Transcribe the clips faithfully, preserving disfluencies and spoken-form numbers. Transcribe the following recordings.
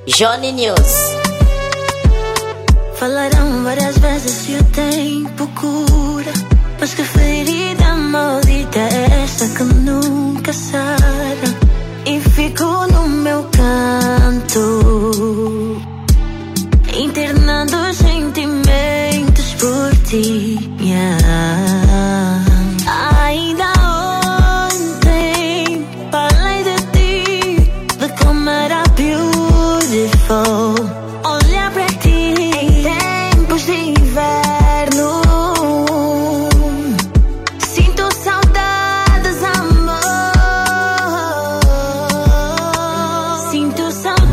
Johnny News. Falaram várias vezes que o tempo cura, mas que ferida maldita é esta que nunca sara. E fico no meu canto, internando os sentimentos por ti. Yeah. Ainda ontem falei de ti, de como era beautiful. Olhar para ti em tempos de inverno, sinto saudades, amor. Sinto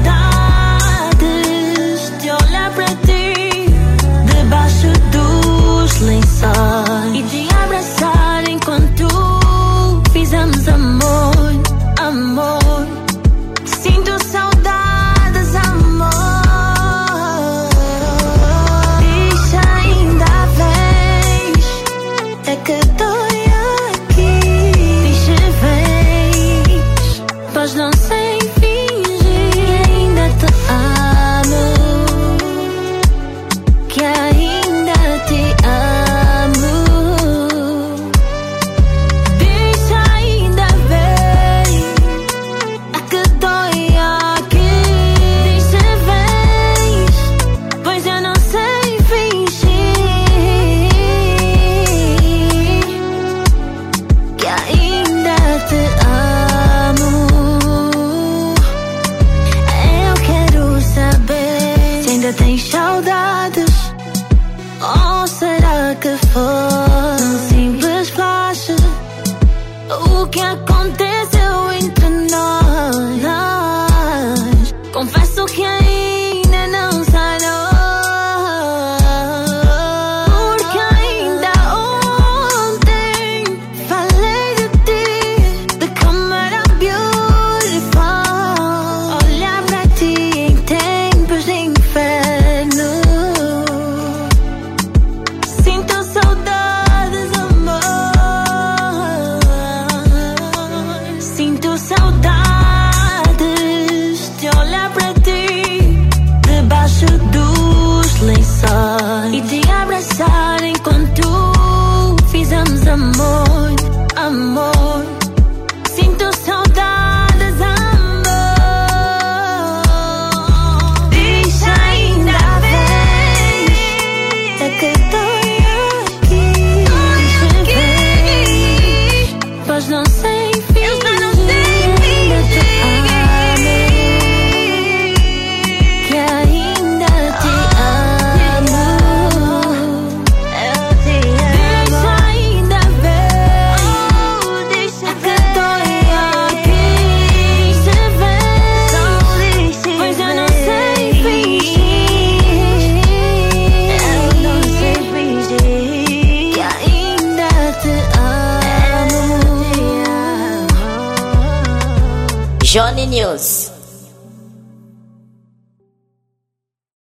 saudades de olhar para ti debaixo dos lençóis e de abraçar enquanto fizemos amor, amor. Sinto saudades, amor. Diz ainda vens, é que dói aqui. Diz se vens, pois não sei fingir que ainda te amo, que ainda te amo. Diz ainda vens, é que dói aqui. Diz se vens, pois eu não sei fingir que ainda te amo. Eu quero saber se ainda tens saudades, ou será que foi um simples flash? O que aconteceu entre nós? Nós. Confesso que ainda não sarou, porque ainda ontem falei de ti, de como era beautiful. Olhar para ti em tempos de inferno, sinto saudades, amor. Sinto saudades de olhar para ti debaixo dos lençóis e de abraçar enquanto fizemos amor, amor. Sinto saudades, amor. Diz ainda vens, é que dói aqui. Diz se vens, pois não sei fingir que ainda te amo, que ainda te amo. Eu te amo. Diz ainda vens, é que dói aqui. Diz se vens, pois eu não sei fingir. Eu não sei fingir que ainda te amo. Johnny News.